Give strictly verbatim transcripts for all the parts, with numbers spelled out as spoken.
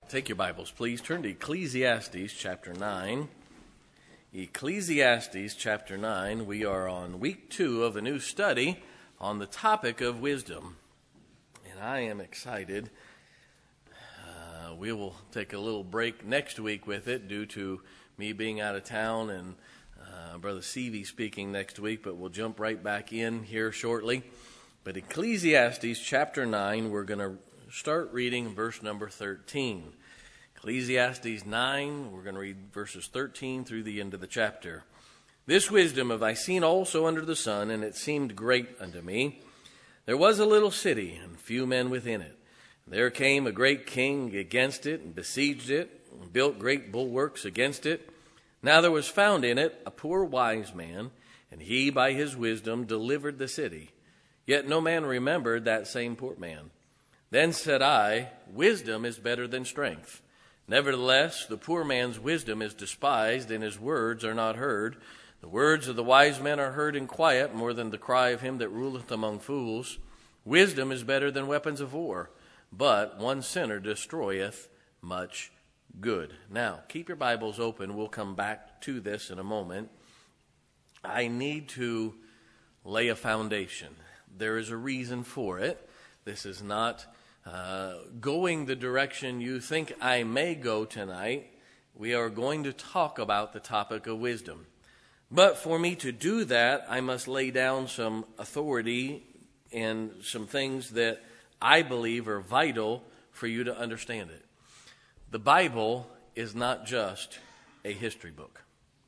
Take your Bibles, please. Turn to Ecclesiastes chapter nine. Ecclesiastes chapter nine. We are on week two of a new study on the topic of wisdom. And I am excited. Uh, we will take a little break next week with it due to me being out of town and uh, Brother Seavey speaking next week, but we'll jump right back in here shortly. But Ecclesiastes chapter nine, we're going to start reading verse number thirteen. Ecclesiastes nine, we're going to read verses thirteen through the end of the chapter. This wisdom have I seen also under the sun, and it seemed great unto me. There was a little city, and few men within it. There came a great king against it, and besieged it, and built great bulwarks against it. Now there was found in it a poor wise man, and he by his wisdom delivered the city. Yet no man remembered that same poor man. Then said I, wisdom is better than strength. Nevertheless, the poor man's wisdom is despised, and his words are not heard. The words of the wise men are heard in quiet, more than the cry of him that ruleth among fools. Wisdom is better than weapons of war, but one sinner destroyeth much good. Now, keep your Bibles open. We'll come back to this in a moment. I need to lay a foundation. There is a reason for it. This is not Uh, going the direction you think I may go tonight. We are going to talk about the topic of wisdom. But for me to do that, I must lay down some authority and some things that I believe are vital for you to understand it. The Bible is not just a history book.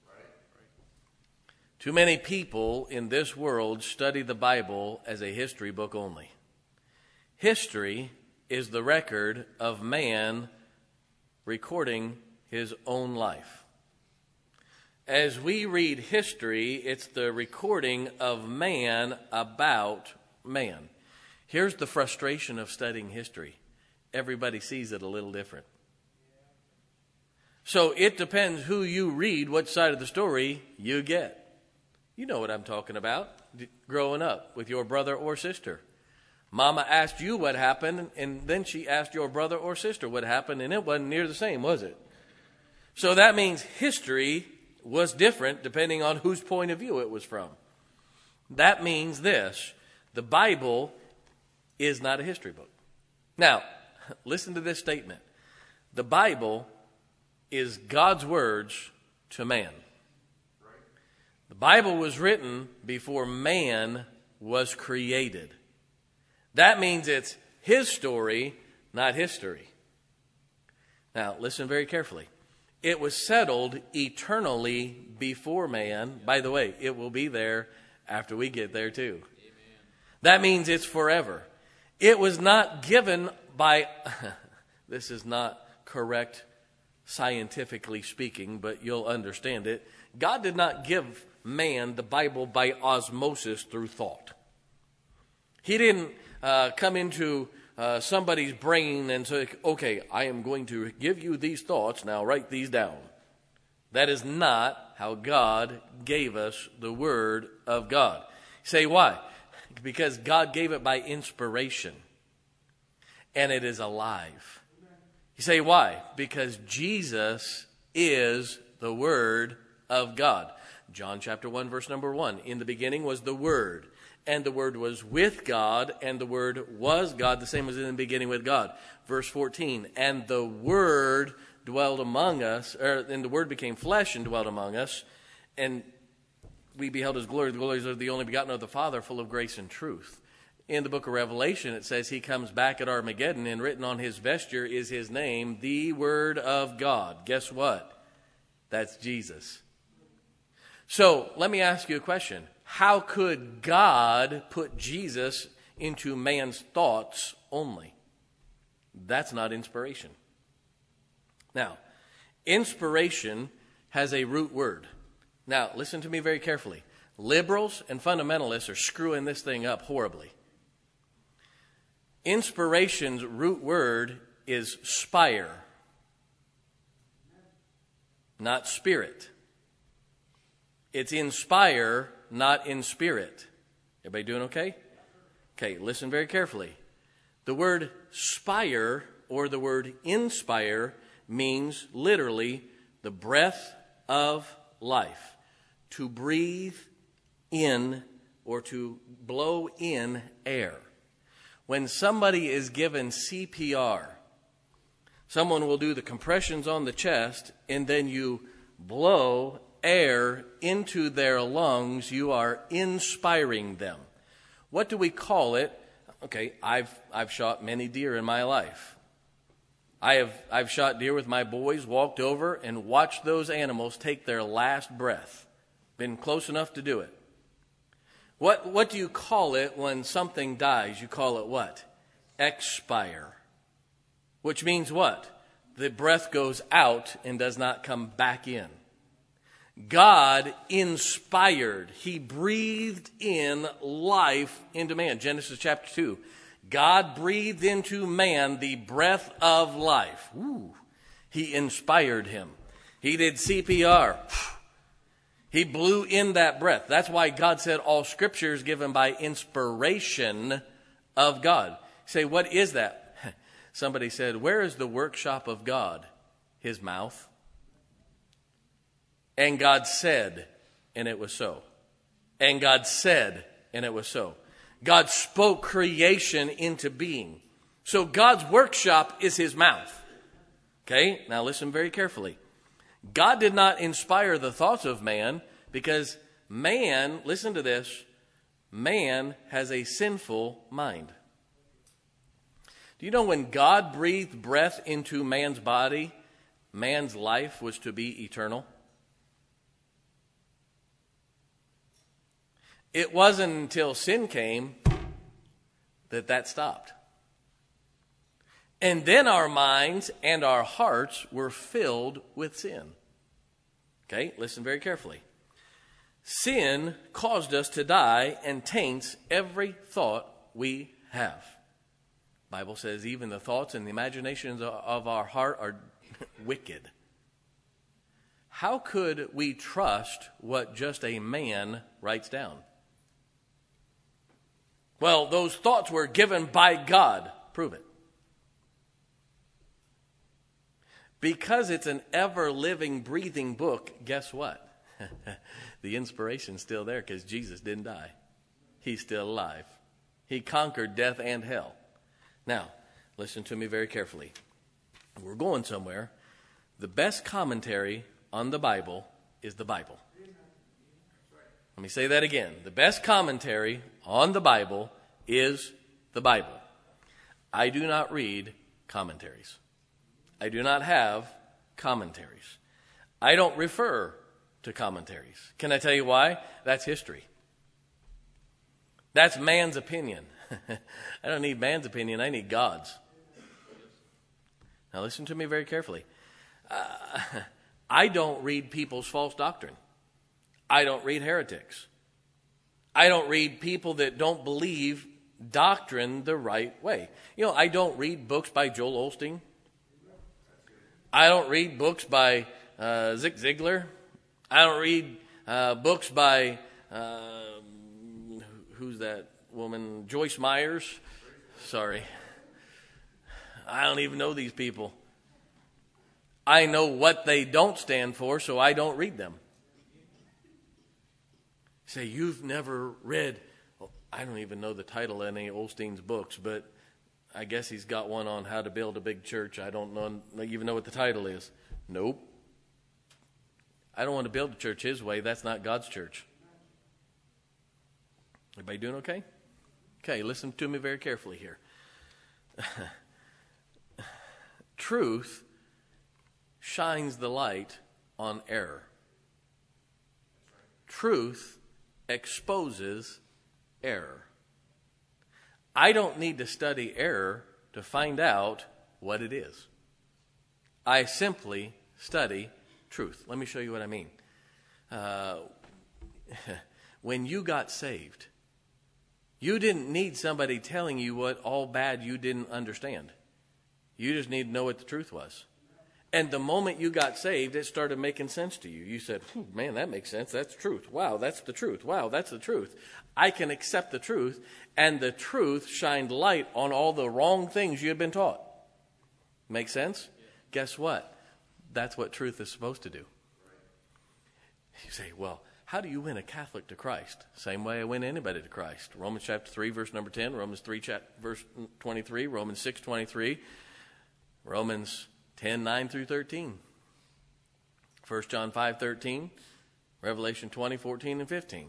Too many people in this world study the Bible as a history book only. History is the record of man recording his own life. As we read history, it's the recording of man about man. Here's the frustration of studying history. Everybody sees it a little different. So it depends who you read, what side of the story you get. You know what I'm talking about, growing up with your brother or sister. Mama asked you what happened, and then she asked your brother or sister what happened, and it wasn't near the same, was it? So that means history was different depending on whose point of view it was from. That means this: the Bible is not a history book. Now, listen to this statement. The Bible is God's words to man. The Bible was written before man was created. That means it's his story, not history. Now, listen very carefully. It was settled eternally before man. By the way, it will be there after we get there too. Amen. That means it's forever. It was not given by, this is not correct scientifically speaking, but you'll understand it. God did not give man the Bible by osmosis through thought. He didn't Uh, come into uh, somebody's brain and say, okay, I am going to give you these thoughts, now write these down. That is not how God gave us the Word of God. You say, why? Because God gave it by inspiration, and it is alive. You say, why? Because Jesus is the Word of God. John chapter one, verse number one, in the beginning was the Word. And the Word was with God, and the Word was God. The same was in the beginning with God. Verse fourteen, and the Word dwelled among us, or, and the Word became flesh and dwelt among us, and we beheld His glory. The glories of the only begotten of the Father, full of grace and truth. In the book of Revelation, it says He comes back at Armageddon, and written on His vesture is His name, the Word of God. Guess what? That's Jesus. So, let me ask you a question. How could God put Jesus into man's thoughts only? That's not inspiration. Now, inspiration has a root word. Now, listen to me very carefully. Liberals and fundamentalists are screwing this thing up horribly. Inspiration's root word is spire, not spirit. It's inspire, not in spirit. Everybody doing okay? Okay, listen very carefully. The word spire or the word inspire, means literally the breath of life. To breathe in or to blow in air. When somebody is given C P R, someone will do the compressions on the chest, and then you blow air into their lungs. You are inspiring them. What do we call it? Okay, I've I've shot many deer in my life. I have I've shot deer with my boys, walked over and watched those animals take their last breath. Been close enough to do it. What what do you call it when something dies? You call it what? Expire. Which means what? The breath goes out and does not come back in. God inspired. He breathed in life into man. Genesis chapter two. God breathed into man the breath of life. Ooh. He inspired him. He did C P R. He blew in that breath. That's why God said all scripture is given by inspiration of God. You say, what is that? Somebody said, where is the workshop of God? His mouth. And God said, and it was so. And God said, and it was so. God spoke creation into being. So God's workshop is his mouth. Okay, now listen very carefully. God did not inspire the thoughts of man because man, listen to this, man has a sinful mind. Do you know when God breathed breath into man's body, man's life was to be eternal? It wasn't until sin came that that stopped. And then our minds and our hearts were filled with sin. Okay, listen very carefully. Sin caused us to die and taints every thought we have. The Bible says even the thoughts and the imaginations of our heart are wicked. How could we trust what just a man writes down? Well, those thoughts were given by God. Prove it. Because it's an ever-living, breathing book, guess what? The inspiration's still there because Jesus didn't die. He's still alive. He conquered death and hell. Now, listen to me very carefully. We're going somewhere. The best commentary on the Bible is the Bible. Let me say that again. The best commentary on the Bible is the Bible. I do not read commentaries. I do not have commentaries. I don't refer to commentaries. Can I tell you why? That's history. That's man's opinion. I don't need man's opinion. I need God's. Now listen to me very carefully. Uh, I don't read people's false doctrine. I don't read heretics. I don't read people that don't believe doctrine the right way. You know, I don't read books by Joel Osteen. I don't read books by uh, Zig Ziglar. I don't read uh, books by, uh, who's that woman? Joyce Myers. Sorry. I don't even know these people. I know what they don't stand for, so I don't read them. Say, you've never read, well, I don't even know the title of any of Osteen's books, but I guess he's got one on how to build a big church. I don't know, even know what the title is. Nope. I don't want to build a church his way. That's not God's church. Everybody doing okay? Okay, listen to me very carefully here. Truth shines the light on error. Truth exposes error. I don't need to study error to find out what it is. I simply study truth. Let me show you what I mean. Uh, when you got saved, you didn't need somebody telling you what all bad you didn't understand. You just need to know what the truth was. And the moment you got saved, it started making sense to you. You said, man, that makes sense. That's truth. Wow, that's the truth. Wow, that's the truth. I can accept the truth. And the truth shined light on all the wrong things you had been taught. Make sense? Guess what? That's what truth is supposed to do. You say, well, how do you win a Catholic to Christ? Same way I win anybody to Christ. Romans chapter three, verse number ten. Romans three, verse twenty-three. Romans six, twenty-three. Romans ten, nine through thirteen. First John five, thirteen. Revelation twenty, fourteen, and fifteen.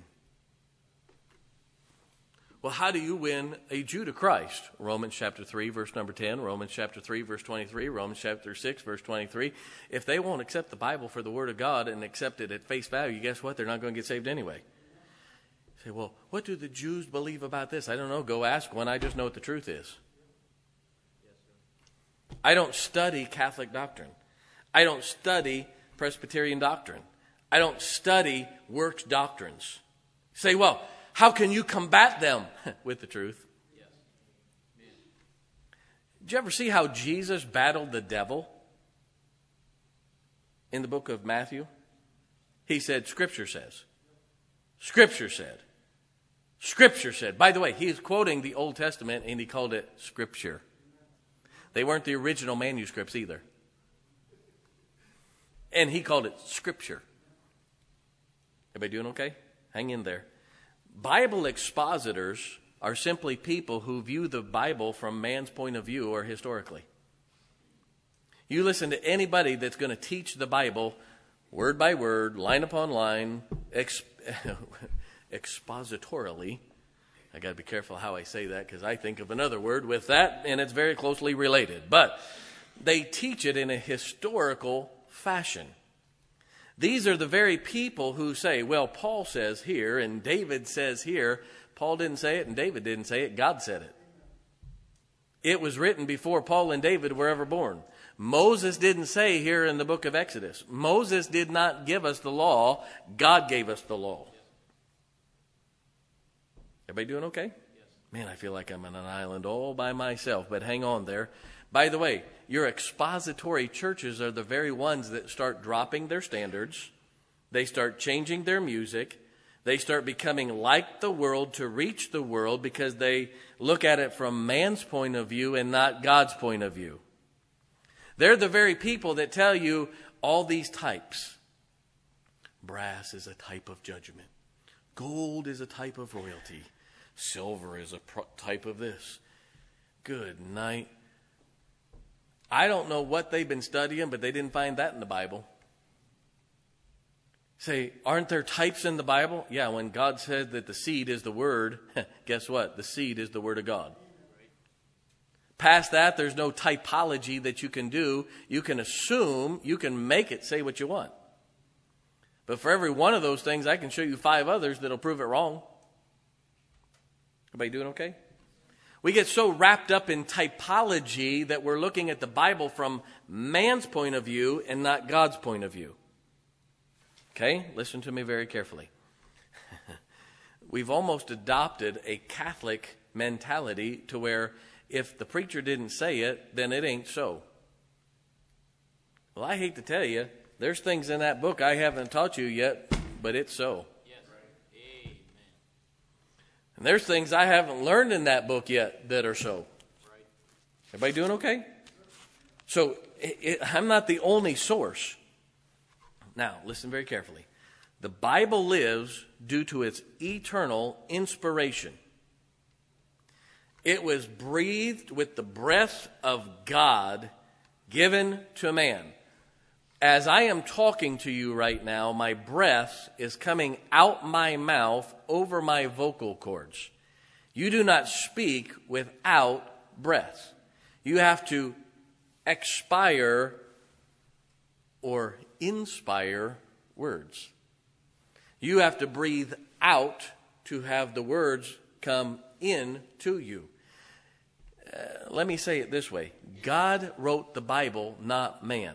Well, how do you win a Jew to Christ? Romans chapter three, verse number ten. Romans chapter three, verse twenty-three. Romans chapter six, verse twenty-three. If they won't accept the Bible for the Word of God and accept it at face value, guess what? They're not going to get saved anyway. You say, well, what do the Jews believe about this? I don't know. Go ask one. I just know what the truth is. I don't study Catholic doctrine. I don't study Presbyterian doctrine. I don't study works doctrines. Say, well, how can you combat them? With the truth. Yes. Did you ever see how Jesus battled the devil in the book of Matthew? He said, Scripture says. Scripture said. Scripture said. By the way, he is quoting the Old Testament and he called it Scripture. They weren't the original manuscripts either. And he called it Scripture. Everybody doing okay? Hang in there. Bible expositors are simply people who view the Bible from man's point of view or historically. You listen to anybody that's going to teach the Bible word by word, line upon line, exp- expositorily. I got to be careful how I say that because I think of another word with that and it's very closely related. But they teach it in a historical fashion. These are the very people who say, well, Paul says here and David says here. Paul didn't say it and David didn't say it. God said it. It was written before Paul and David were ever born. Moses didn't say here in the book of Exodus. Moses did not give us the law. God gave us the law. Everybody doing okay? Man, I feel like I'm on an island all by myself, but hang on there. By the way, your expository churches are the very ones that start dropping their standards. They start changing their music. They start becoming like the world to reach the world because they look at it from man's point of view and not God's point of view. They're the very people that tell you all these types. Brass is a type of judgment. Gold is a type of royalty. Silver is a pro- type of this. Good night. I don't know what they've been studying, but they didn't find that in the Bible. Say, aren't there types in the Bible? Yeah, when God said that the seed is the word, guess what? The seed is the word of God. Past that, there's no typology that you can do. You can assume, you can make it say what you want. But for every one of those things, I can show you five others that'll prove it wrong. Everybody doing okay? We get so wrapped up in typology that we're looking at the Bible from man's point of view and not God's point of view. Okay? Listen to me very carefully. We've almost adopted a Catholic mentality to where if the preacher didn't say it, then it ain't so. Well, I hate to tell you, there's things in that book I haven't taught you yet, but it's so. Yes. Amen. And there's things I haven't learned in that book yet that are so. Right. Everybody doing okay? So it, it, I'm not the only source. Now, listen very carefully. The Bible lives due to its eternal inspiration. It was breathed with the breath of God given to man. As I am talking to you right now, my breath is coming out my mouth over my vocal cords. You do not speak without breath. You have to expire or inspire words. You have to breathe out to have the words come in to you. Uh, let me say it this way. God wrote the Bible, not man.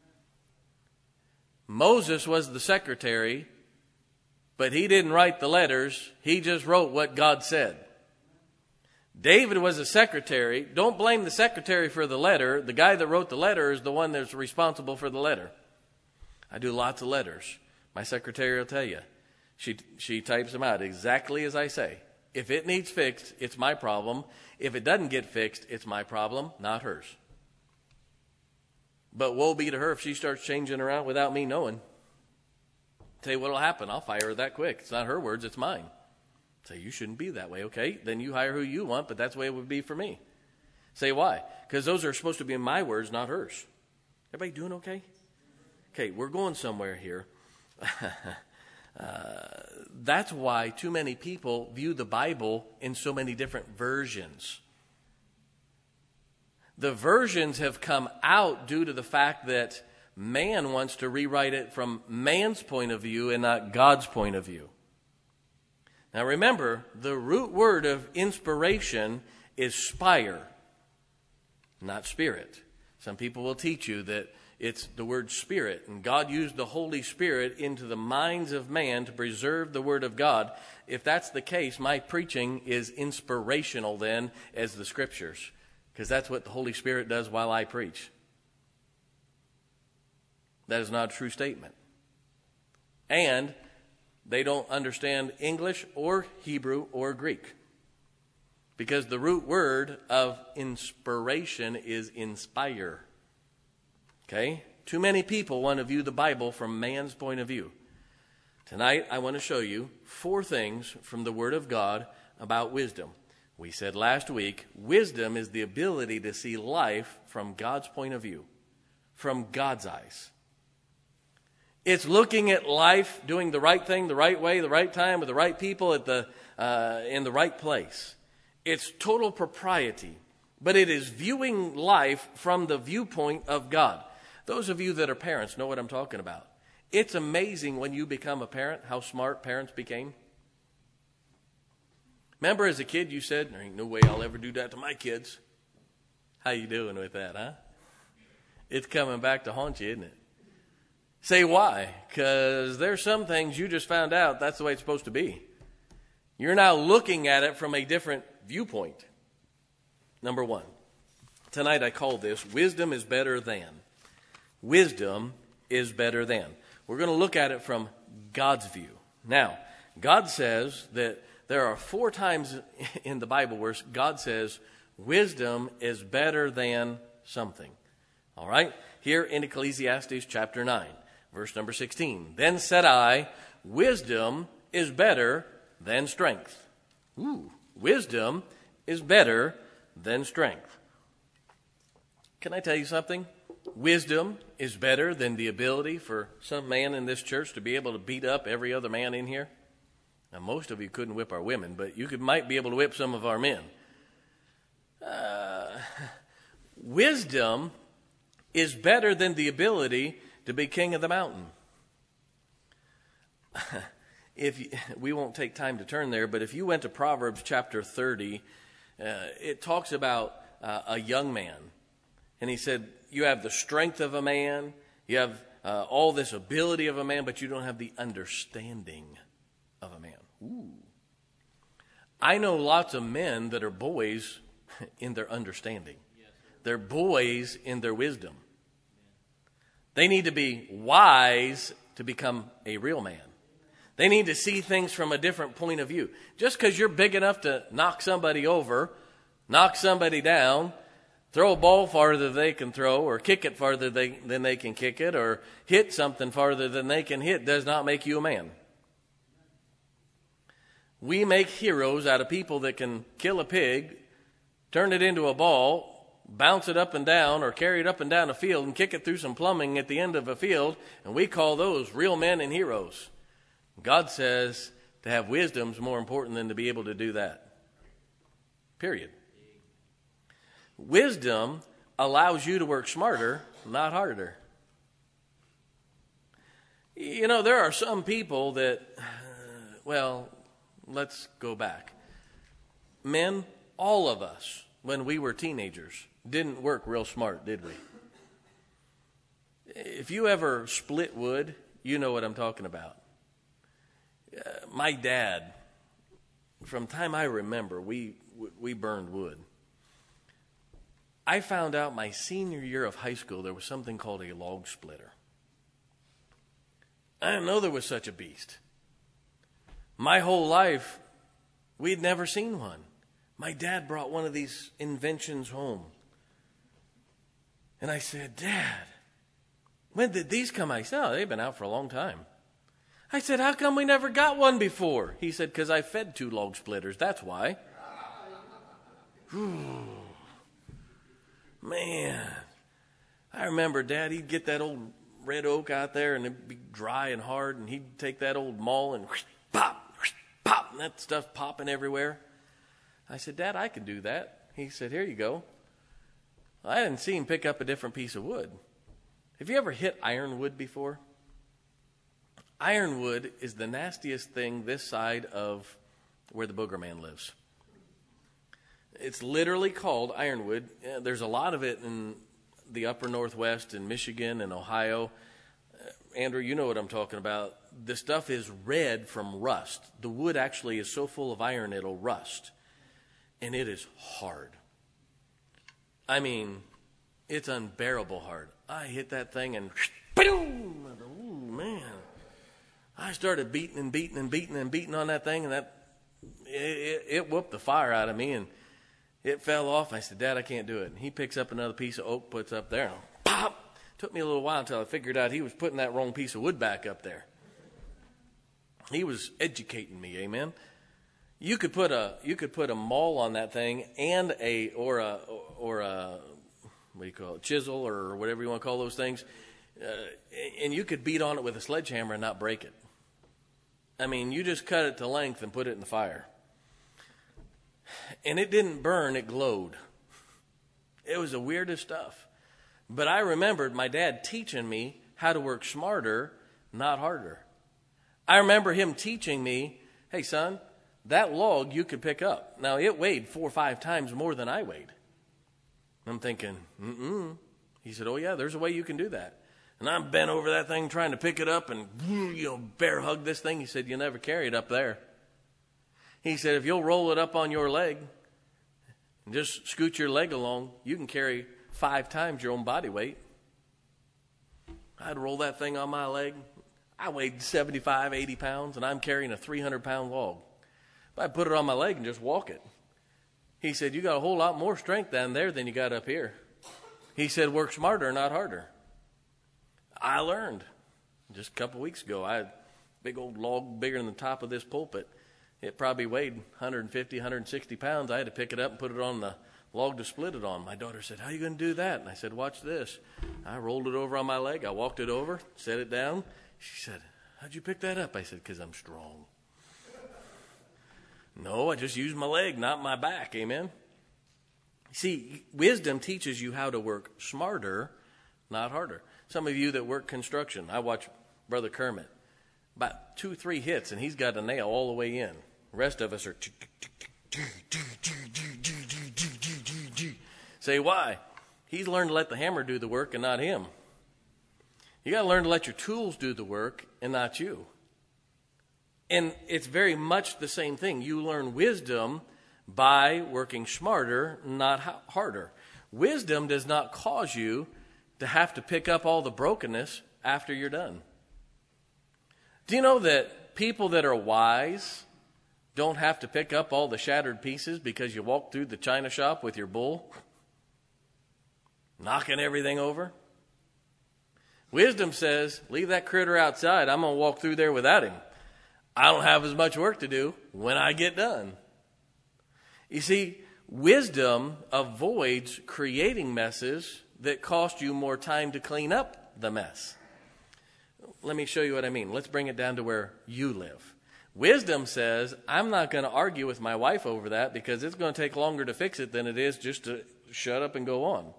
Moses was the secretary, but he didn't write the letters. He just wrote what God said. David was a secretary. Don't blame the secretary for the letter. The guy that wrote the letter is the one that's responsible for the letter. I do lots of letters. My secretary will tell you. She, she types them out exactly as I say. If it needs fixed, it's my problem. If it doesn't get fixed, it's my problem, not hers. But woe be to her if she starts changing around without me knowing. Tell you what will happen. I'll fire her that quick. It's not her words, it's mine. Say, you shouldn't be that way. Okay, then you hire who you want, but that's the way it would be for me. Say, why? Because those are supposed to be my words, not hers. Everybody doing okay? Okay, we're going somewhere here. uh, that's why too many people view the Bible in so many different versions. The versions have come out due to the fact that man wants to rewrite it from man's point of view and not God's point of view. Now remember, the root word of inspiration is spire, not spirit. Some people will teach you that it's the word spirit, and God used the Holy Spirit into the minds of man to preserve the Word of God. If that's the case, my preaching is inspirational then as the Scriptures, because that's what the Holy Spirit does while I preach. That is not a true statement. And they don't understand English or Hebrew or Greek, because the root word of inspiration is inspire. Okay? Too many people want to view the Bible from man's point of view. Tonight, I want to show you four things from the Word of God about wisdom. We said last week, wisdom is the ability to see life from God's point of view, from God's eyes. It's looking at life, doing the right thing, the right way, the right time, with the right people at the uh, in the right place. It's total propriety, but it is viewing life from the viewpoint of God. Those of you that are parents know what I'm talking about. It's amazing when you become a parent how smart parents became. Remember as a kid you said, there ain't no way I'll ever do that to my kids. How you doing with that, huh? It's coming back to haunt you, isn't it? Say why? Because there's some things you just found out that's the way it's supposed to be. You're now looking at it from a different viewpoint. Number one. Tonight I call this, wisdom is better than. Wisdom is better than. We're going to look at it from God's view. Now, God says that there are four times in the Bible where God says wisdom is better than something. All right? Here in Ecclesiastes chapter nine, verse number sixteen. Then said I, wisdom is better than strength. Ooh, wisdom is better than strength. Can I tell you something? Wisdom is better than the ability for some man in this church to be able to beat up every other man in here. Now, most of you couldn't whip our women, but you could, might be able to whip some of our men. Uh, wisdom is better than the ability to be king of the mountain. If you, we won't take time to turn there, but if you went to Proverbs chapter thirty, uh, it talks about uh, a young man. And he said, you have the strength of a man, you have uh, all this ability of a man, but you don't have the understanding of a man. Ooh. I know lots of men that are boys in their understanding. They're boys in their wisdom. They need to be wise to become a real man. They need to see things from a different point of view. Just because you're big enough to knock somebody over, knock somebody down, throw a ball farther than they can throw, or kick it farther they, than they can kick it, or hit something farther than they can hit, does not make you a man. We make heroes out of people that can kill a pig, turn it into a ball, bounce it up and down, or carry it up and down a field and kick it through some plumbing at the end of a field, and we call those real men and heroes. God says to have wisdom is more important than to be able to do that. Period. Wisdom allows you to work smarter, not harder. You know, there are some people that, well, let's go back. Men, all of us, when we were teenagers, didn't work real smart, did we? If you ever split wood, you know what I'm talking about. Uh, my dad, from time I remember, we we burned wood. I found out my senior year of high school there was something called a log splitter. I didn't know there was such a beast. My whole life, we'd never seen one. My dad brought one of these inventions home. And I said, Dad, when did these come out? He said, oh, they've been out for a long time. I said, how come we never got one before? He said, because I fed two log splitters. That's why. Whew. Man, I remember Dad, he'd get that old red oak out there and it'd be dry and hard, and he'd take that old maul and whoosh, pop, whoosh, pop, and that stuff popping everywhere. I said, Dad, I can do that. He said, here you go. I didn't see him pick up a different piece of wood. Have you ever hit ironwood before? Ironwood is the nastiest thing this side of where the booger man lives. It's literally called ironwood. There's a lot of it in the upper Northwest, in Michigan and Ohio. Uh, Andrew, you know what I'm talking about. The stuff is red from rust. The wood actually is so full of iron it'll rust. And it is hard. I mean, it's unbearable hard. I hit that thing and boom! Oh, man. I started beating and beating and beating and beating on that thing, and that it, it, it whooped the fire out of me, and it fell off. I said, Dad, I can't do it. And he picks up another piece of oak, puts up there, and pop! Took me a little while until I figured out he was putting that wrong piece of wood back up there. He was educating me, amen. You could put a you could put a maul on that thing and a or a or a what do you call it, chisel or whatever you want to call those things, uh, and you could beat on it with a sledgehammer and not break it. I mean, you just cut it to length and put it in the fire. And it didn't burn, it glowed. It was the weirdest stuff. But I remembered my dad teaching me how to work smarter, not harder. I remember him teaching me, hey, son, that log you could pick up. Now, it weighed four or five times more than I weighed. I'm thinking, mm-mm. He said, oh, yeah, there's a way you can do that. And I'm bent over that thing trying to pick it up and, you know, bear hug this thing. He said, you'll never carry it up there. He said, if you'll roll it up on your leg and just scoot your leg along, you can carry five times your own body weight. I'd roll that thing on my leg. I weighed seventy-five, eighty pounds, and I'm carrying a three hundred pound log. But I put it on my leg and just walk it. He said, you got a whole lot more strength down there than you got up here. He said, work smarter, not harder. I learned just a couple weeks ago. I had a big old log bigger than the top of this pulpit. It probably weighed one hundred fifty, one hundred sixty pounds. I had to pick it up and put it on the log to split it on. My daughter said, how are you going to do that? And I said, watch this. I rolled it over on my leg. I walked it over, set it down. She said, how'd you pick that up? I said, because I'm strong. No, I just used my leg, not my back. Amen. See, wisdom teaches you how to work smarter, not harder. Some of you that work construction, I watch Brother Kermit. About two, three hits, and he's got a nail all the way in. The rest of us are... Say, why? He's learned to let the hammer do the work and not him. You got to learn to let your tools do the work and not you. And it's very much the same thing. You learn wisdom by working smarter, not harder. Wisdom does not cause you to have to pick up all the brokenness after you're done. Do you know that people that are wise don't have to pick up all the shattered pieces because you walk through the china shop with your bull, knocking everything over? Wisdom says, leave that critter outside. I'm going to walk through there without him. I don't have as much work to do when I get done. You see, wisdom avoids creating messes that cost you more time to clean up the mess. Let me show you what I mean. Let's bring it down to where you live. Wisdom says, I'm not going to argue with my wife over that because it's going to take longer to fix it than it is just to shut up and go on.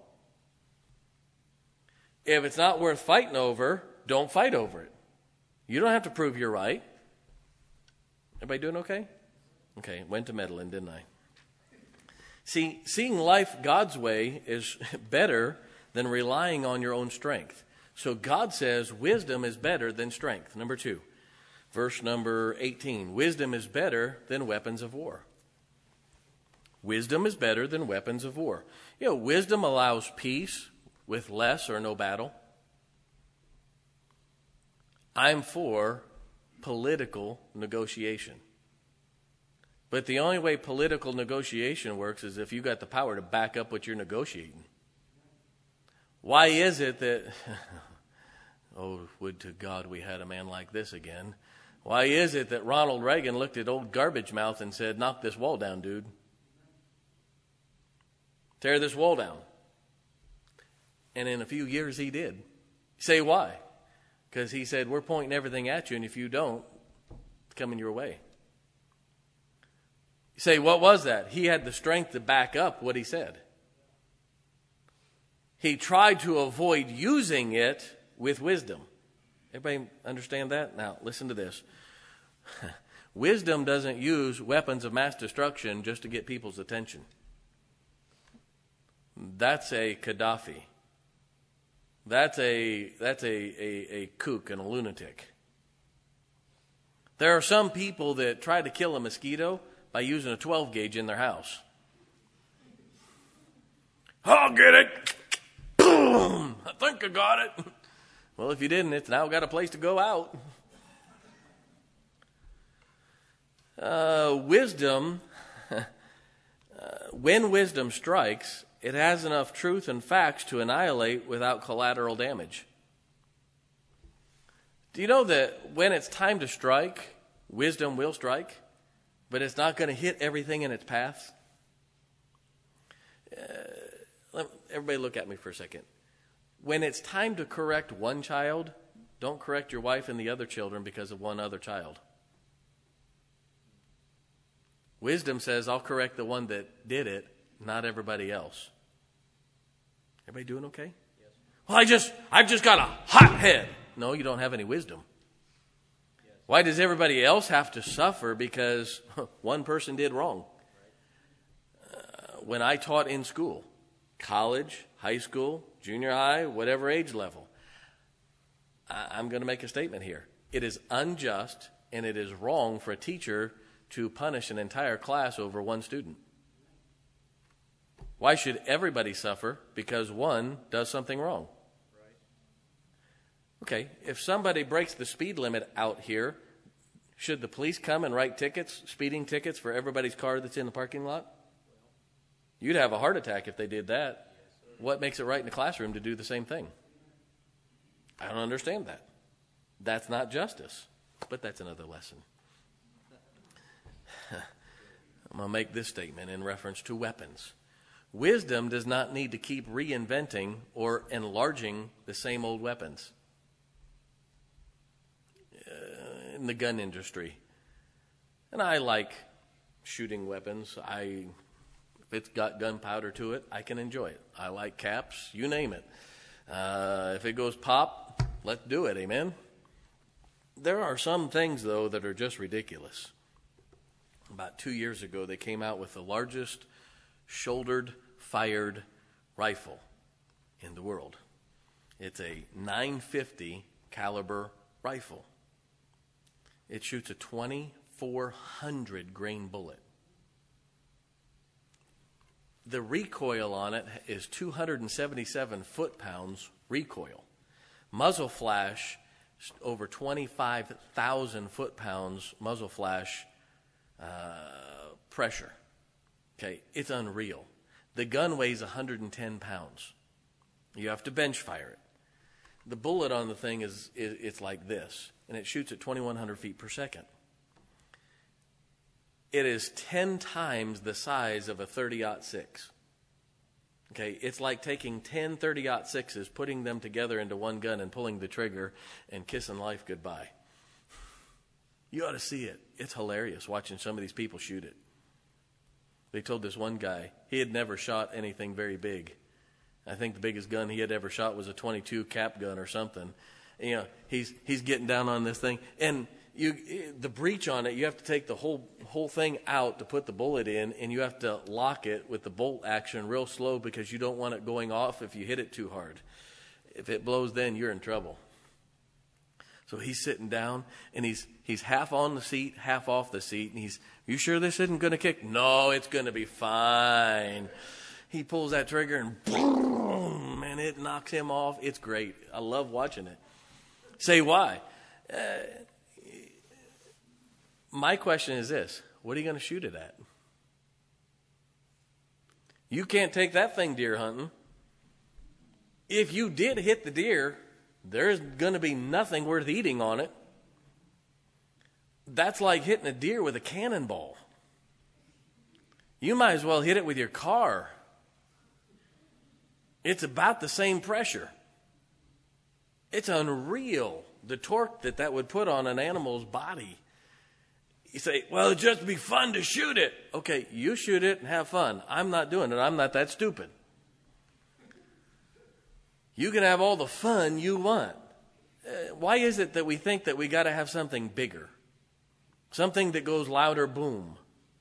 If it's not worth fighting over, don't fight over it. You don't have to prove you're right. Everybody doing okay? Okay, went to meddling, didn't I? See, seeing life God's way is better than relying on your own strength. So God says wisdom is better than strength. Number two, verse number eighteen. Wisdom is better than weapons of war. Wisdom is better than weapons of war. You know, wisdom allows peace with less or no battle. I'm for political negotiation. But the only way political negotiation works is if you got the power to back up what you're negotiating. Why is it that Oh, would to God we had a man like this again. Why is it that Ronald Reagan looked at old garbage mouth and said, knock this wall down, dude. Tear this wall down. And in a few years he did. Say why? Because he said, we're pointing everything at you, and if you don't, it's coming your way. You say, what was that? He had the strength to back up what he said. He tried to avoid using it with wisdom. Everybody understand that? Now, listen to this. Wisdom doesn't use weapons of mass destruction just to get people's attention. That's a Gaddafi. That's a that's a, a, a kook and a lunatic. There are some people that try to kill a mosquito by using a twelve gauge in their house. I'll get it. Boom! I think I got it. Well, if you didn't, it's now got a place to go out. Uh, wisdom, uh, when wisdom strikes, it has enough truth and facts to annihilate without collateral damage. Do you know that when it's time to strike, wisdom will strike, but it's not going to hit everything in its path? Uh, let, everybody look at me for a second. When it's time to correct one child, don't correct your wife and the other children because of one other child. Wisdom says, I'll correct the one that did it, not everybody else. Everybody doing okay? Yes. Well, I just, I've just got a hot head. No, you don't have any wisdom. Yes. Why does everybody else have to suffer because one person did wrong? Uh, when I taught in school, college, high school, junior high, whatever age level, I, I'm going to make a statement here. It is unjust and it is wrong for a teacher to punish an entire class over one student. Why should everybody suffer because one does something wrong? Okay, if somebody breaks the speed limit out here, should the police come and write tickets, speeding tickets for everybody's car that's in the parking lot? You'd have a heart attack if they did that. What makes it right in the classroom to do the same thing? I don't understand that. That's not justice, but that's another lesson. I'm going to make this statement in reference to weapons. Wisdom does not need to keep reinventing or enlarging the same old weapons. Uh, in the gun industry. And I like shooting weapons. I, if it's got gunpowder to it, I can enjoy it. I like caps, you name it. Uh, if it goes pop, let's do it, amen? There are some things, though, that are just ridiculous. About two years ago, they came out with the largest shouldered fired rifle in the world. It's a nine fifty caliber rifle. It shoots a twenty-four hundred grain bullet. The recoil on it is two hundred seventy-seven foot-pounds recoil. Muzzle flash, over twenty-five thousand foot-pounds muzzle flash uh, pressure. Okay, it's unreal. The gun weighs one hundred ten pounds. You have to bench fire it. The bullet on the thing is, is it's like this, and it shoots at twenty-one hundred feet per second. It is ten times the size of a thirty aught six. Okay, it's like taking ten thirty aught sixes, putting them together into one gun and pulling the trigger and kissing life goodbye. You ought to see it. It's hilarious watching some of these people shoot it. They told this one guy he had never shot anything very big. I think the biggest gun he had ever shot was a twenty-two cap gun or something. And, you know, he's he's getting down on this thing, and you the breech on it. You have to take the whole whole thing out to put the bullet in, and you have to lock it with the bolt action real slow because you don't want it going off if you hit it too hard. If it blows, then you're in trouble. So he's sitting down, and he's he's half on the seat, half off the seat, and he's, you sure this isn't going to kick? No, it's going to be fine. He pulls that trigger, and boom, and it knocks him off. It's great. I love watching it. Say why? Uh, my question is this. What are you going to shoot it at? You can't take that thing deer hunting. If you did hit the deer, there's going to be nothing worth eating on it. That's like hitting a deer with a cannonball. You might as well hit it with your car. It's about the same pressure. It's unreal, the torque that that would put on an animal's body. You say, well, it'd just be fun to shoot it. Okay, you shoot it and have fun. I'm not doing it. I'm not that stupid. You can have all the fun you want. Uh, why is it that we think that we got to have something bigger? Something that goes louder, boom.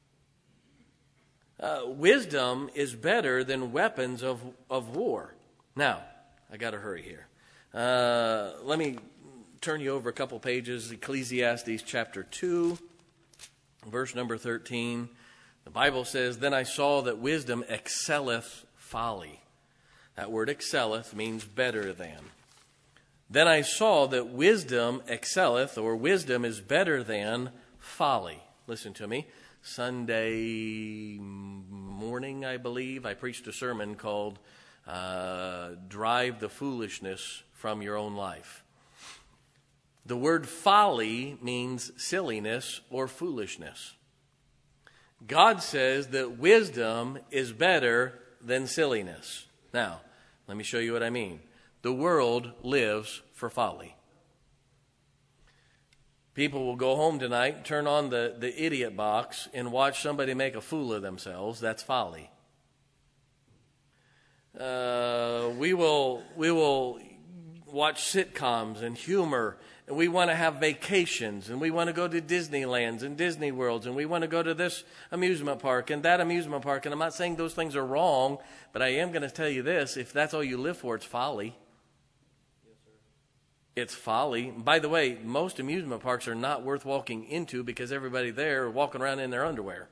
Uh, wisdom is better than weapons of, of war. Now, I got to hurry here. Uh, let me turn you over a couple pages. Ecclesiastes chapter two, verse number thirteen. The Bible says, "Then I saw that wisdom excelleth folly." That word excelleth means better than. Then I saw that wisdom excelleth, or wisdom is better than folly. Listen to me. Sunday morning, I believe, I preached a sermon called uh, Drive the Foolishness from Your Own Life. The word folly means silliness or foolishness. God says that wisdom is better than silliness. Now, let me show you what I mean. The world lives for folly. People will go home tonight, turn on the, the idiot box, and watch somebody make a fool of themselves. That's folly. Uh, we will we will watch sitcoms and humor, and we want to have vacations, and we want to go to Disneylands and Disney Worlds, and we want to go to this amusement park and that amusement park. And I'm not saying those things are wrong, but I am going to tell you this: if that's all you live for, it's folly. It's folly. By the way, most amusement parks are not worth walking into because everybody there are walking around in their underwear.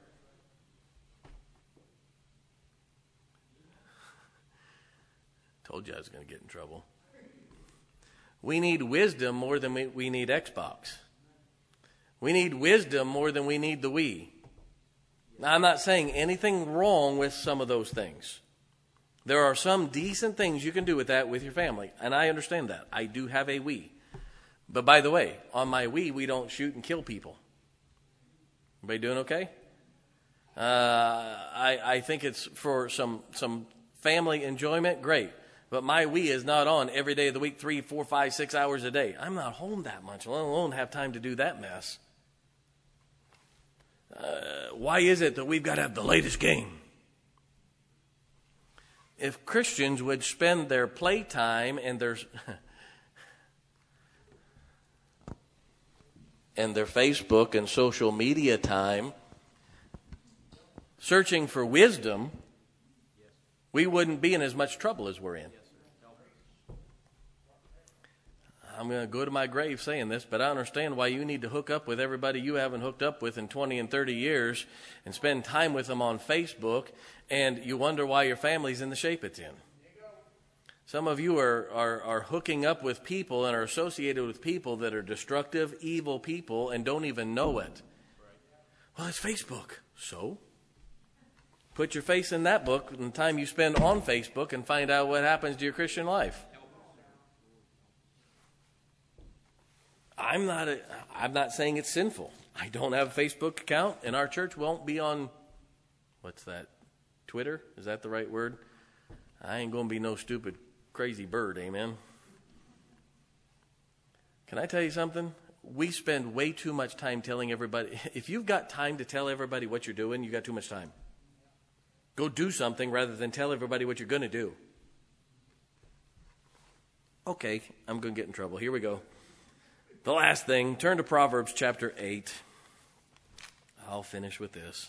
Told you I was going to get in trouble. We need wisdom more than we, we need Xbox. We need wisdom more than we need the Wii. Now, I'm not saying anything wrong with some of those things. There are some decent things you can do with that with your family, and I understand that. I do have a Wii. But by the way, on my Wii, we don't shoot and kill people. Everybody doing okay? Uh, I, I think it's for some some family enjoyment, great. But my Wii is not on every day of the week, three, four, five, six hours a day. I'm not home that much, let alone have time to do that mess. Uh, why is it that we've got to have the latest game? If Christians would spend their playtime and their and their Facebook and social media time searching for wisdom, we wouldn't be in as much trouble as we're in. I'm going to go to my grave saying this, but I understand why you need to hook up with everybody you haven't hooked up with in twenty and thirty years and spend time with them on Facebook, and you wonder why your family's in the shape it's in. Some of you are, are, are hooking up with people and are associated with people that are destructive, evil people and don't even know it. Well, it's Facebook. So? Put your face in that book and the time you spend on Facebook and find out what happens to your Christian life. I'm not a, I'm not saying it's sinful. I don't have a Facebook account, and our church won't be on, what's that, Twitter? Is that the right word? I ain't going to be no stupid, crazy bird, amen? Can I tell you something? We spend way too much time telling everybody. If you've got time to tell everybody what you're doing, you've got too much time. Go do something rather than tell everybody what you're going to do. Okay, I'm going to get in trouble. Here we go. The last thing, turn to Proverbs chapter eight. I'll finish with this.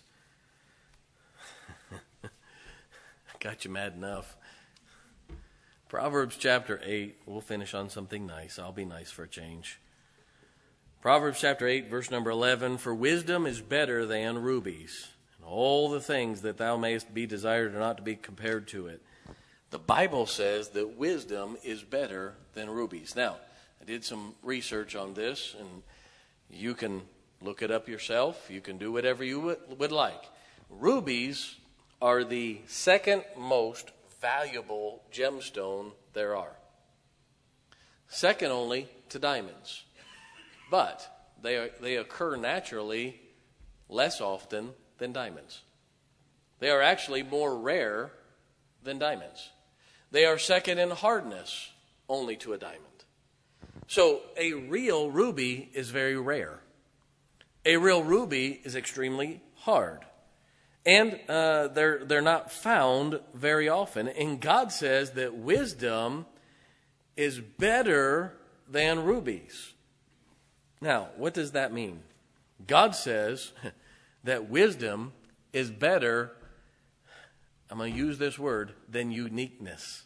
Got you mad enough. Proverbs chapter eight. We'll finish on something nice. I'll be nice for a change. Proverbs chapter eight, verse number eleven. For wisdom is better than rubies, and all the things that thou mayest be desired are not to be compared to it. The Bible says that wisdom is better than rubies. Now, I did some research on this, and you can look it up yourself. You can do whatever you would, would like. Rubies are the second most valuable gemstone there are. second only to diamonds. But they are, they occur naturally less often than diamonds. They are actually more rare than diamonds. They are second in hardness only to a diamond. So a real ruby is very rare. A real ruby is extremely hard. And uh, they're, they're not found very often. And God says that wisdom is better than rubies. Now, what does that mean? God says that wisdom is better, I'm going to use this word, than uniqueness.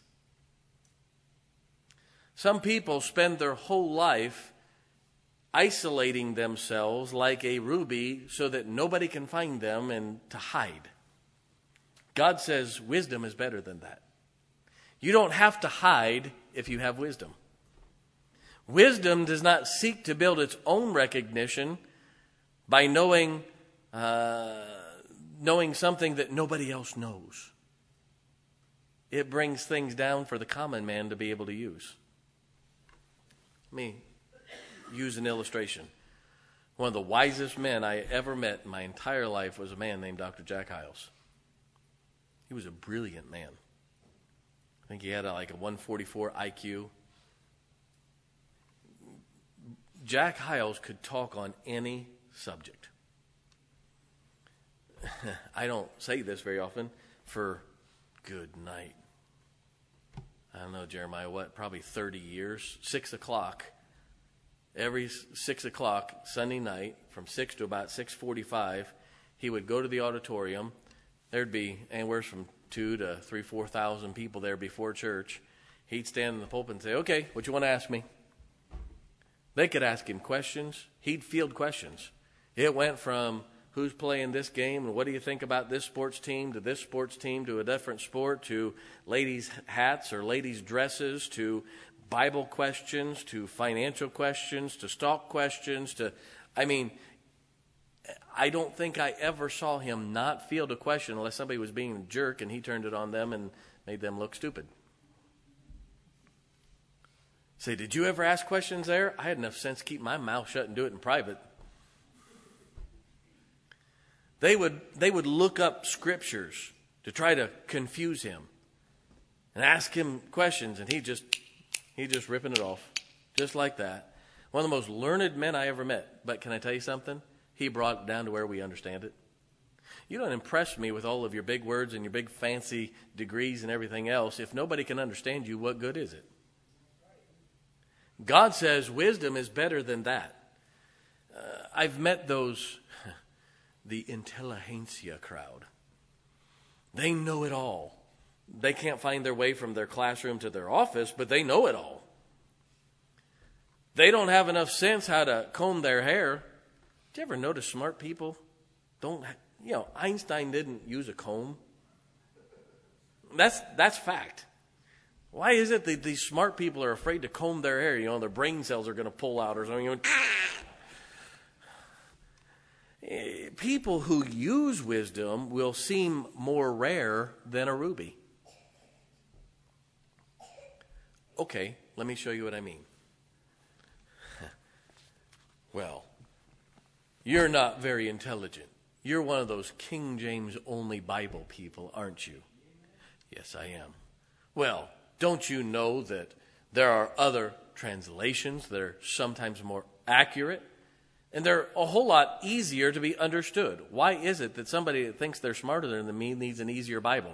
Some people spend their whole life isolating themselves like a ruby so that nobody can find them and to hide. God says wisdom is better than that. You don't have to hide if you have wisdom. Wisdom does not seek to build its own recognition by knowing, uh, knowing something that nobody else knows. It brings things down for the common man to be able to use. Let me use an illustration. One of the wisest men I ever met in my entire life was a man named Doctor Jack Hyles. He was a brilliant man. I think he had a, like a one forty-four I Q. Jack Hyles could talk on any subject. I don't say this very often. For good night. I don't know, Jeremiah, what, probably thirty years, six o'clock. Every six o'clock Sunday night, from six to about six forty-five, he would go to the auditorium. There'd be anywhere from two to three, four thousand people there before church. He'd stand in the pulpit and say, "Okay, what you want to ask me?" They could ask him questions. He'd field questions. It went from who's playing this game and what do you think about this sports team to this sports team to a different sport to ladies' hats or ladies' dresses to Bible questions to financial questions to stock questions to, I mean, I don't think I ever saw him not field a question unless somebody was being a jerk and he turned it on them and made them look stupid. Say, did you ever ask questions there? I had enough sense to keep my mouth shut and do it in private. They would they would look up scriptures to try to confuse him and ask him questions, and he just he just ripping it off, just like that. One of the most learned men I ever met. But can I tell you something? He brought it down to where we understand it. You don't impress me with all of your big words and your big fancy degrees and everything else. If nobody can understand you, what good is it? God says wisdom is better than that. Uh, I've met those, the intelligentsia crowd. They know it all. They can't find their way from their classroom to their office, but they know it all. They don't have enough sense how to comb their hair. Did you ever notice smart people don't, you know, Einstein didn't use a comb. That's, that's fact. Why is it that these smart people are afraid to comb their hair? You know, their brain cells are going to pull out or something. You know, people who use wisdom will seem more rare than a ruby. Okay, let me show you what I mean. Well, you're not very intelligent. You're one of those King James only Bible people, aren't you? Yes, I am. Well, don't you know that there are other translations that are sometimes more accurate? And they're a whole lot easier to be understood. Why is it that somebody that thinks they're smarter than me needs an easier Bible?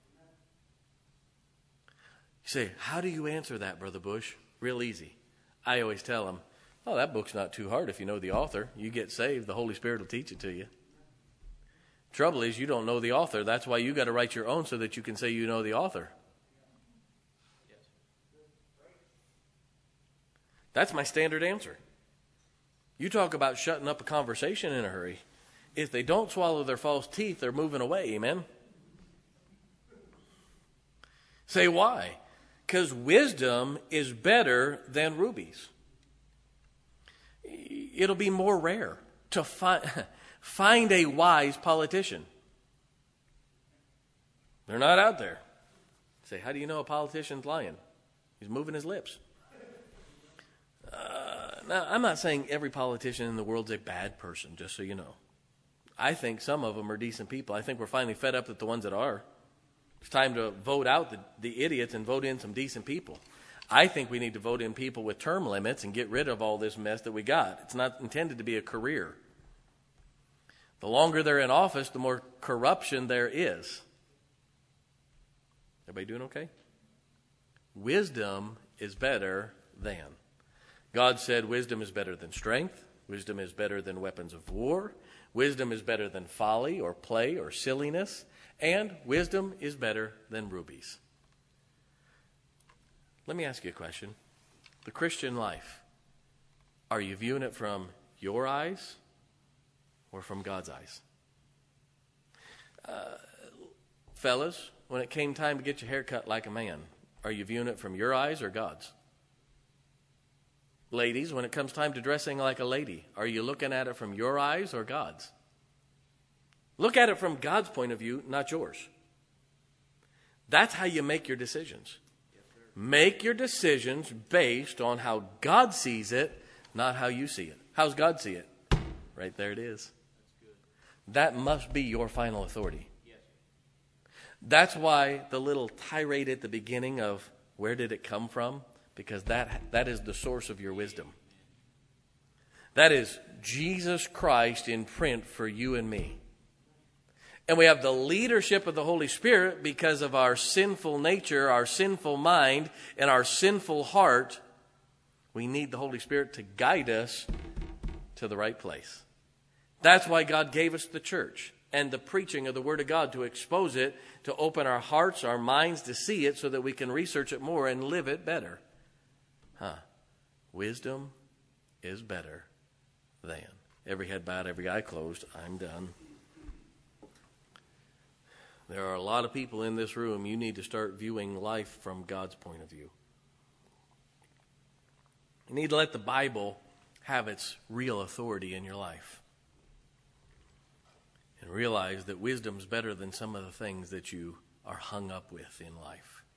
You say, how do you answer that, Brother Bush? Real easy. I always tell them, oh, that book's not too hard if you know the author. You get saved, the Holy Spirit will teach it to you. Trouble is, you don't know the author. That's why you got to write your own so that you can say you know the author. That's my standard answer. You talk about shutting up a conversation in a hurry. If they don't swallow their false teeth, they're moving away. Amen? Say why? Because wisdom is better than rubies. It'll be more rare to find, find a wise politician. They're not out there. Say, how do you know a politician's lying? He's moving his lips. Uh, now, I'm not saying every politician in the world's a bad person, just so you know. I think some of them are decent people. I think we're finally fed up with the ones that are. It's time to vote out the, the idiots and vote in some decent people. I think we need to vote in people with term limits and get rid of all this mess that we got. It's not intended to be a career. The longer they're in office, the more corruption there is. Everybody doing okay? Wisdom is better than. God said wisdom is better than strength. Wisdom is better than weapons of war. Wisdom is better than folly or play or silliness. And wisdom is better than rubies. Let me ask you a question. The Christian life, are you viewing it from your eyes or from God's eyes? Uh, fellas, when it came time to get your hair cut like a man, are you viewing it from your eyes or God's? Ladies, when it comes time to dressing like a lady, are you looking at it from your eyes or God's? Look at it from God's point of view, not yours. That's how you make your decisions. Yes, make your decisions based on how God sees it, not how you see it. How's God see it? Right there it is. That's good. That must be your final authority. Yes. That's why the little tirade at the beginning of where did it come from? Because that that is the source of your wisdom. That is Jesus Christ in print for you and me. And we have the leadership of the Holy Spirit because of our sinful nature, our sinful mind, and our sinful heart. We need the Holy Spirit to guide us to the right place. That's why God gave us the church and the preaching of the Word of God, to expose it, to open our hearts, our minds to see it so that we can research it more and live it better. Huh. Wisdom is better than. Every head bowed, every eye closed. I'm done. There are a lot of people in this room. You need to start viewing life from God's point of view. You need to let the Bible have its real authority in your life. And realize that wisdom is better than some of the things that you are hung up with in life.